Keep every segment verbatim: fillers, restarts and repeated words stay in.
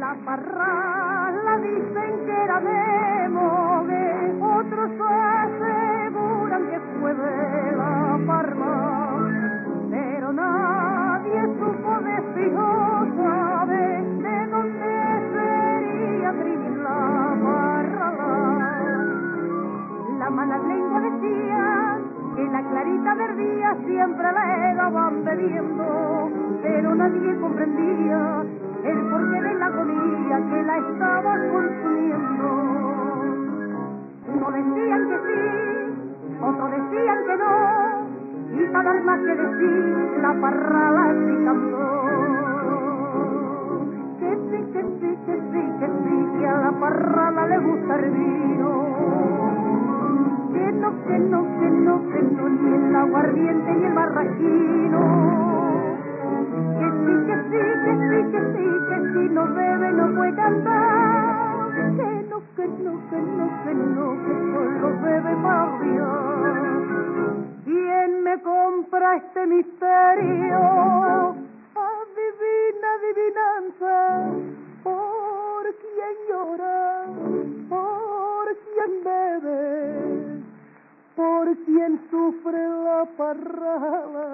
La parrala dicen que era de Mogue, otros aseguran que fue de La Parma, pero nadie supo decir o sabe de dónde sería Trini la parrala. La mala lengua decía que la clarita verdía siempre la daban bebiendo, pero nadie comprendía el porqué de la agonía que la estaba consumiendo. Uno decían que sí, otros decían que no, y para dar más que decir, la parrala sí cantó. Que sí, que sí, que sí, que sí, que a la parrala le gusta el vino. Que no, que no, que no, que no, ni el aguardiente ni el barraquino. Que sí, que sí, que sí, que sí, que si no bebe no puede cantar. Que no, que no, que no, que no, que solo bebe para odiar. ¿Quién me compra este misterio? Adivina, adivinanza. ¿Por quién llora? ¿Por quién bebe? ¿Por quién sufre la parrala?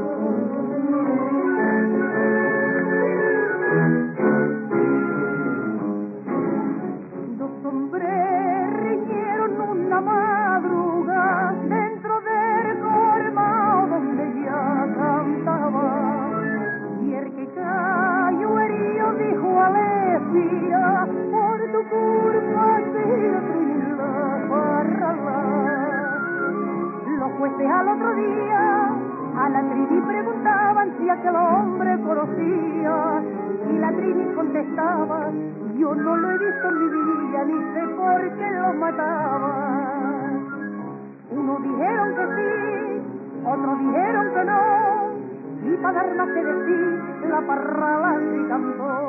Dos hombres riñeron una madruga dentro del colmado donde ella cantaba, y el que cayó herido dijo a Alessia: por tu culpa se la parrala. Los jueces al otro día a la Trini preguntaban si aquel hombre conocía, y la Trini contestaba: yo no lo he visto en mi vida, ni sé por qué lo mataba. Unos dijeron que sí, otros dijeron que no, y para dar más que decir, la parrala sí cantó.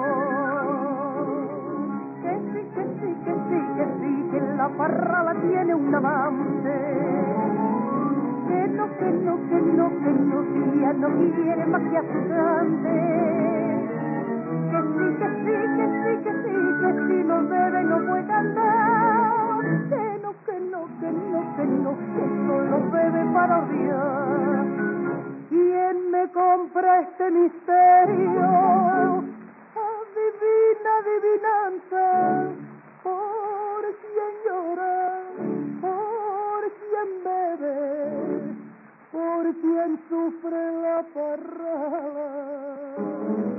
Que sí, que sí, que sí, que sí, que la parrala tiene un amante. Que no, que no, que no, que no, que ya no quiere más que a su cante. Que sí, que sí, que sí, que sí, que si no bebe no puede cantar. Que no, que no, que no, que no, que solo bebe para odiar. ¿Quién me compra este misterio? Adivina, adivinanza. ¿Por quién llora? ¿Por quién bebe? ¿Por quién sufre la parrala?